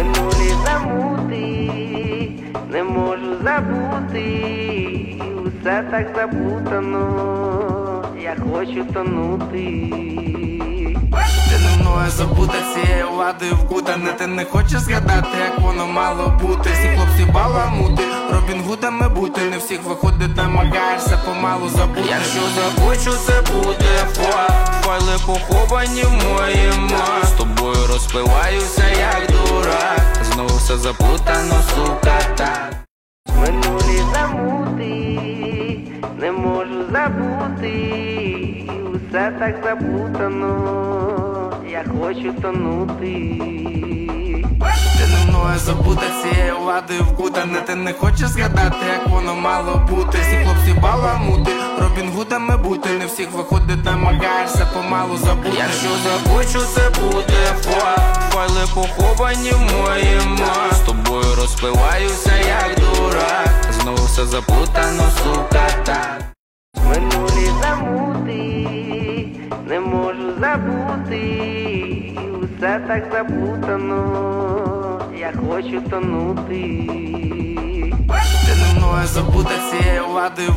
Минулі замути, не можу забути, усе так заплутано, я хочу тонути. Ти не мною забута, цією владою вкутане. Ти не хочеш згадати, як воно мало бути. Всі хлопці баламути, Робін Гудами бути. Не всіх виходить, намагаєшся помалу забути. Якщо захочу, це буде файли поховані в моєму. З тобою розпливаюся, як дурак. Знову все заплутано, сука, так. Минулі замути, не можу забути, усе так заплутано, я хочу тонути. Ти не мною забута, цією владою вкутане. Ти не хочеш згадати, як воно мало бути. Всі хлопці баламути, Робін Гудами бути. Не всіх виходить, намагаєшся помалу забути. Якщо захочу, це буде файли поховані в моєму. З тобою розпливаюся, як дурак. Знову все заплутано, сука, так. Минулі замути, не можу забути, усе так заплутано, я хочу тонути. Ти не мною забута, цією владою